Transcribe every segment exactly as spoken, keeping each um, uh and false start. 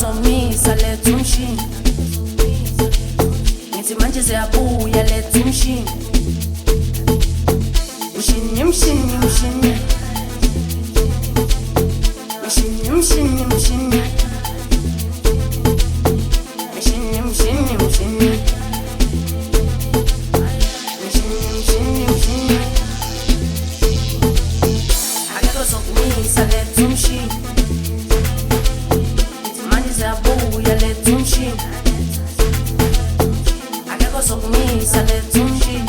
kusomisa let's umshini ngithi manje siyabuya let's umshini mshini mshini mshini mshini mshini mshini mshini mshini mshini mshini mshini mshini akekho sokumisa let's umshini Buya let's umshini akekho sokumisa let's umshini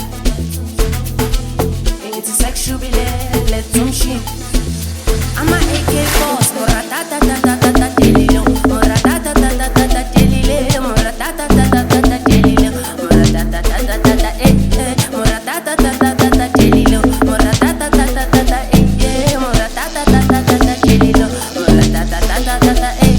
ngithi sekushubile let's umshini ama A K boss moratatatatata delilo moratatatatata delile moratatatatata delilo moratatatatata eh eh moratatatatata delilo moratatatatata eh eh moratatatatata delilo moratatatatata eh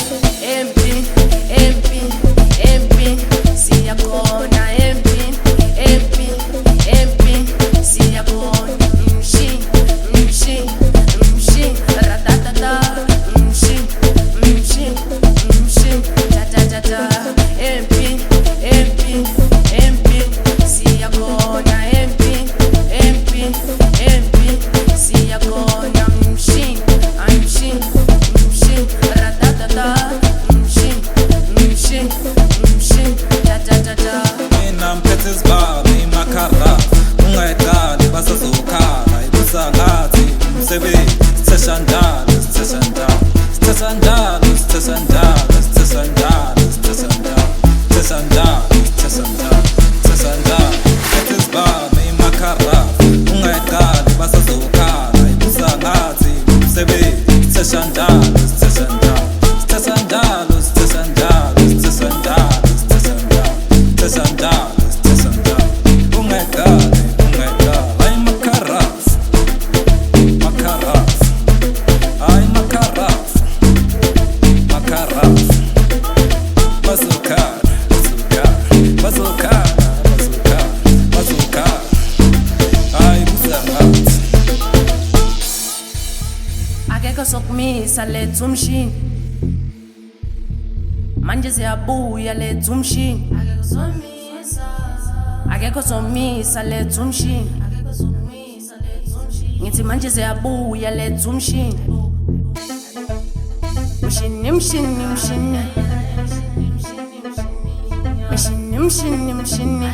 sokumisa let's umshini manje siyabuya let's umshini akekho somisa let's umshini ngithi manje siyabuya let's umshini mshini mshini mshini mshini mshini mshini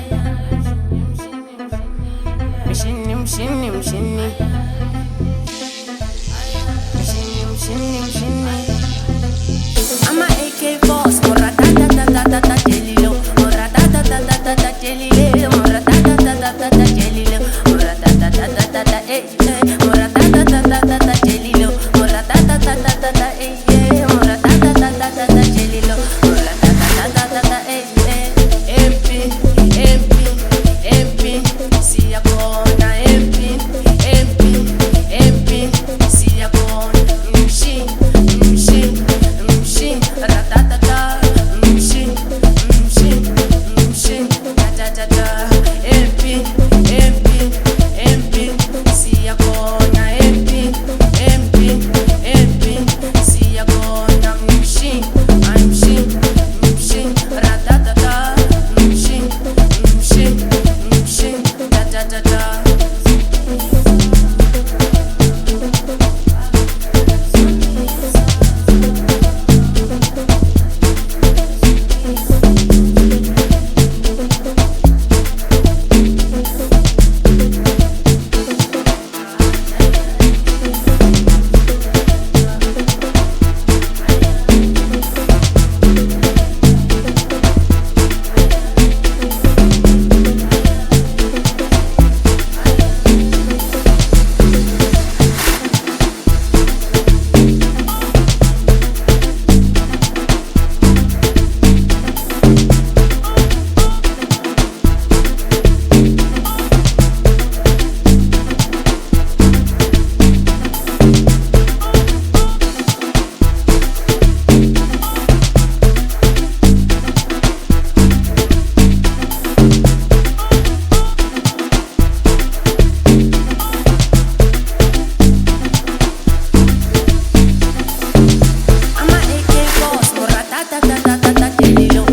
mshini mshini mshini Mshini mshini ama A K boss moratatatatata delilo moratatatatata delile moratatatatata delilo moratatatatata eh eh moratatatatata delilo moratatatatata eh eh moratatatatata delilo moratatatatata eh eh M P M P M P siyakona M P M P M P siyakona Mshini jelilo.